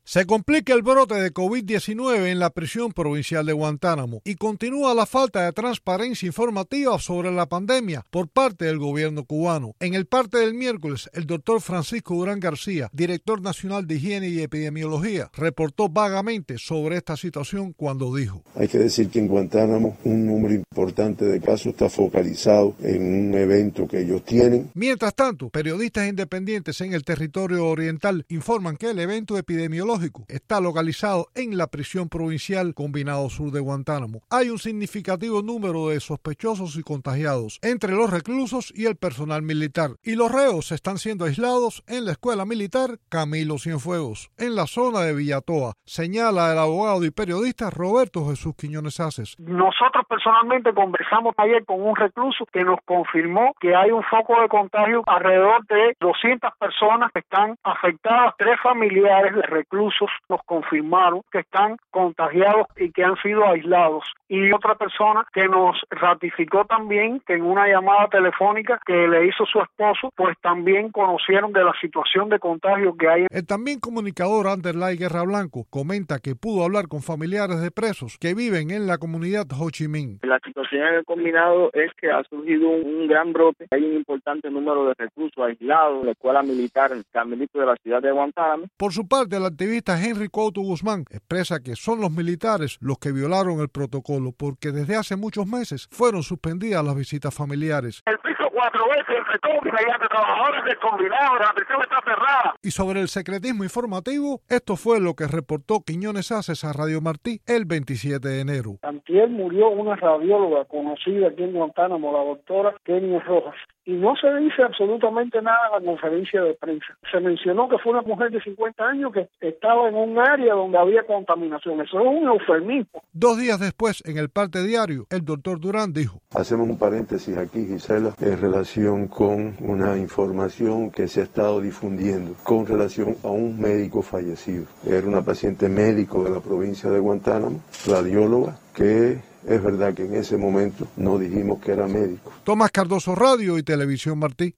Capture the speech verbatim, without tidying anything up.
Se complica el brote de COVID diecinueve en la prisión provincial de Guantánamo y continúa la falta de transparencia informativa sobre la pandemia por parte del gobierno cubano. En el parte del miércoles, el doctor Francisco Durán García, director nacional de Higiene y Epidemiología, reportó vagamente sobre esta situación cuando dijo: Hay que decir que en Guantánamo un número importante de casos está focalizado en un evento que ellos tienen. Mientras tanto, periodistas independientes en el territorio oriental informan que el evento epidemiológico está localizado en la prisión provincial Combinado Sur de Guantánamo. Hay un significativo número de sospechosos y contagiados entre los reclusos y el personal militar, y los reos están siendo aislados en la escuela militar Camilo Cienfuegos, en la zona de Villatoa, señala el abogado y periodista Roberto Jesús Quiñones Aces. Nosotros personalmente conversamos ayer con un recluso que nos confirmó que hay un foco de contagio alrededor de doscientas personas que están afectadas. Tres familiares de reclusos nos confirmaron que están contagiados y que han sido aislados. Y otra persona que nos ratificó también que en una llamada telefónica que le hizo su esposo, pues también conocieron de la situación de contagio que hay. El también comunicador Anderlay Guerra Blanco comenta que pudo hablar con familiares de presos que viven en la comunidad Ho Chi Minh. La situación en el combinado es que ha surgido un gran brote. Hay un importante número de reclusos aislados en la escuela militar Carmelito de la ciudad de Guantánamo. Por su parte, el activista Henry Couto Guzmán expresa que son los militares los que violaron el protocolo porque desde hace muchos meses fueron suspendidas las visitas familiares. El piso cuatro veces infectó mediante trabajadores del combinado, la prisión está cerrada. Y sobre el secretismo informativo, esto fue lo que reportó Quiñones Aces a Radio Martí el veintisiete de enero. Antier murió una radióloga conocida aquí en Guantánamo, la doctora Kenia Rojas. Y no se dice absolutamente nada en la conferencia de prensa. Se mencionó que fue una mujer de cincuenta años que estaba en un área donde había contaminación. Eso es un eufemismo. Dos días después, en el parte diario, el doctor Durán dijo: Hacemos un paréntesis aquí, Gisela, en relación con una información que se ha estado difundiendo con relación a un médico fallecido. Era una paciente médico de la provincia de Guantánamo, radióloga, que es verdad que en ese momento no dijimos que era médico. Tomás Cardoso, Radio y Televisión Martí.